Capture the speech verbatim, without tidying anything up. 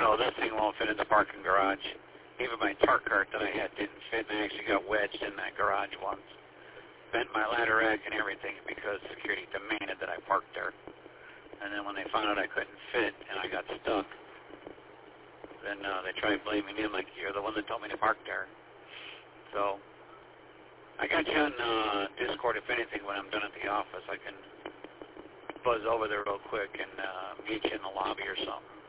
no, this thing won't fit in the parking garage. Even my park cart that I had didn't fit, and I actually got wedged in that garage once. Bent my ladder rack and everything because security demanded that I park there. And then when they found out I couldn't fit and I got stuck, then uh, they tried blaming me. I'm like, you're the one that told me to park there. So I got you on uh, Discord. If anything, when I'm done at the office, I can buzz over there real quick and uh, meet you in the lobby or something.